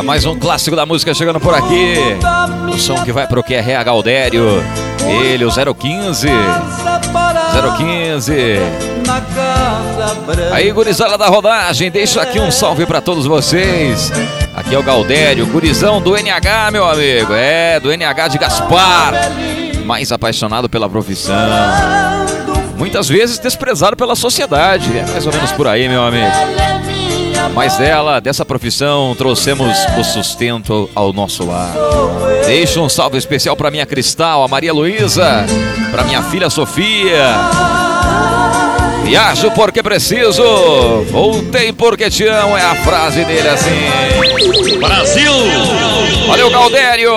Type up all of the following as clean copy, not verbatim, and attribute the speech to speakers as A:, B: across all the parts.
A: Mais um clássico da música chegando por aqui. O som que vai pro QRA Galdério. Ele, o 015. 015. Aí, gurizada da rodagem, deixo aqui um salve pra todos vocês. Aqui é o Galdério, gurizão do NH, meu amigo. É, do NH de Gaspar. Mais apaixonado pela profissão. Muitas vezes desprezado pela sociedade. É mais ou menos por aí, meu amigo. Mas dessa profissão, trouxemos o sustento ao nosso lar. Deixo um salve especial para minha Cristal, a Maria Luísa, para minha filha Sofia. Viajo porque preciso, voltei porque te amo, é a frase dele assim.
B: Brasil!
A: Valeu, Galdério!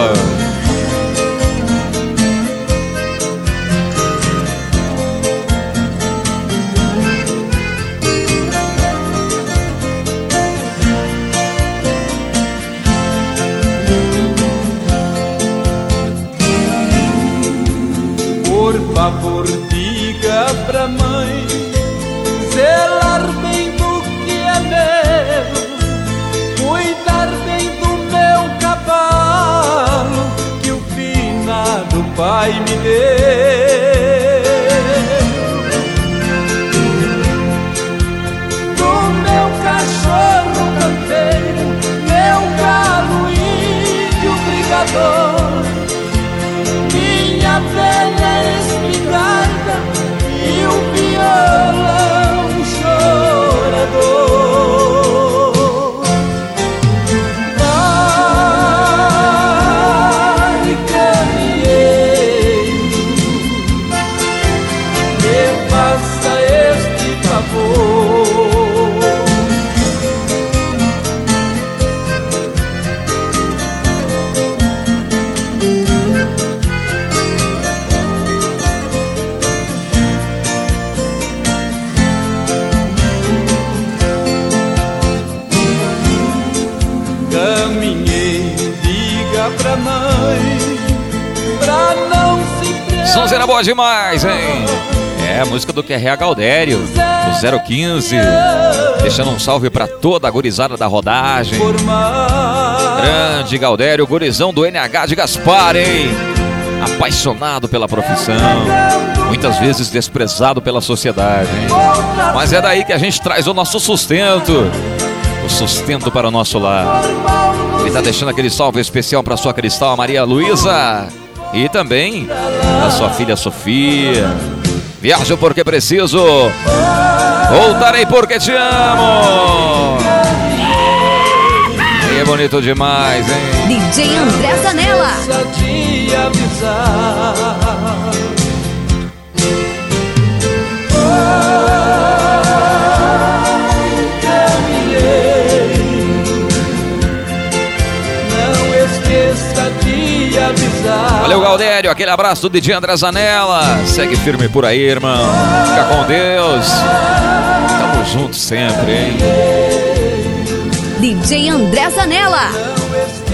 C: Por favor, diga pra mãe zelar bem do que é meu, cuidar bem do meu cavalo que o finado pai me deu. Do meu cachorro campeiro, meu galo índio brigador, minha velha espingarda e o violão chorador. Ai, caminheiro, me faça este favor. Pra mãe, pra não se preocupar.
A: Sonzeira boa demais, hein? É, a música do QRA Galdério, o 015. Deixando um salve pra toda a gurizada da rodagem. Grande Galdério, gurizão do NH de Gaspar, hein? Apaixonado pela profissão, muitas vezes desprezado pela sociedade, hein? Mas é daí que a gente traz o nosso sustento. O sustento para o nosso lar. Ele está deixando aquele salve especial para sua Cristal, a Maria Luísa, e também a sua filha Sofia. Viajo porque preciso, voltarei porque te amo. E é bonito demais, hein?
D: DJ André Zanella.
A: Valeu, Galdério, aquele abraço do DJ André Zanella. Segue firme por aí, irmão. Fica com Deus. Tamo juntos sempre, hein?
D: DJ André Zanella.